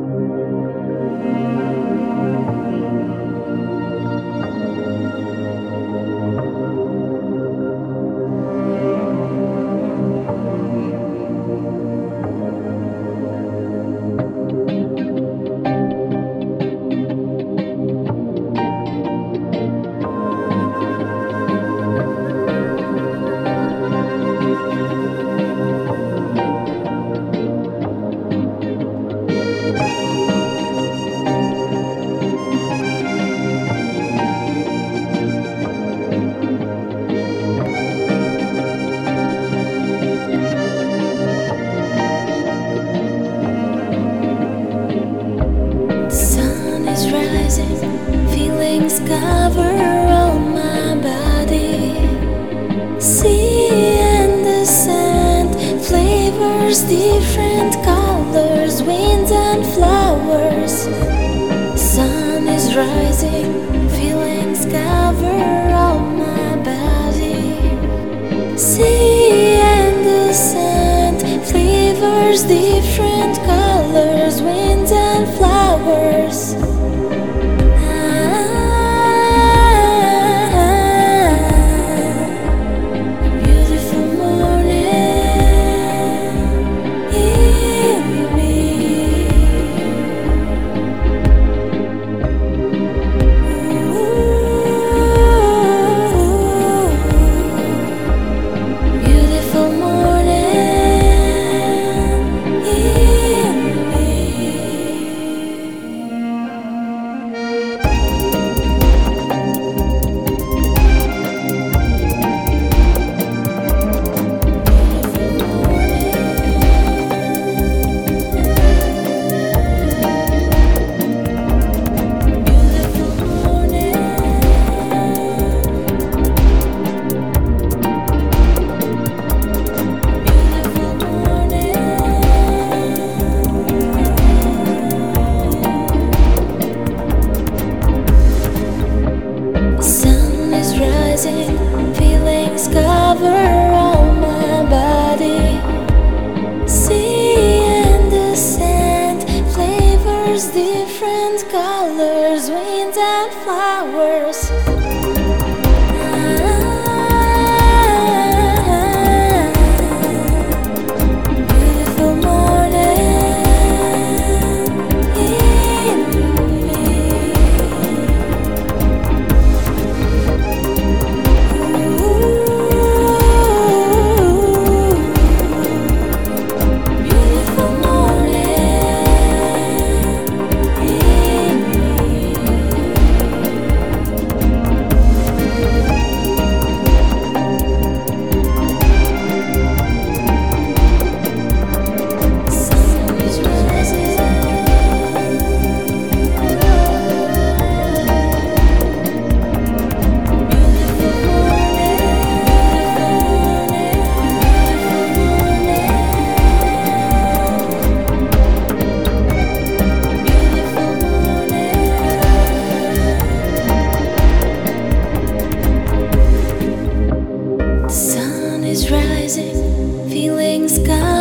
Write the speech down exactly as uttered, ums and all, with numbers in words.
Feelings cover all my body. Sea and the sand, flavors, different colors, wind and flowers. Sun is rising, feelings cover all my body. Sea and the sand, flavors, different colors, wind and flowers. Feelings cover all my body. Sea and the sand, flavors, different colors, wind and flowers. Rising, feelings come.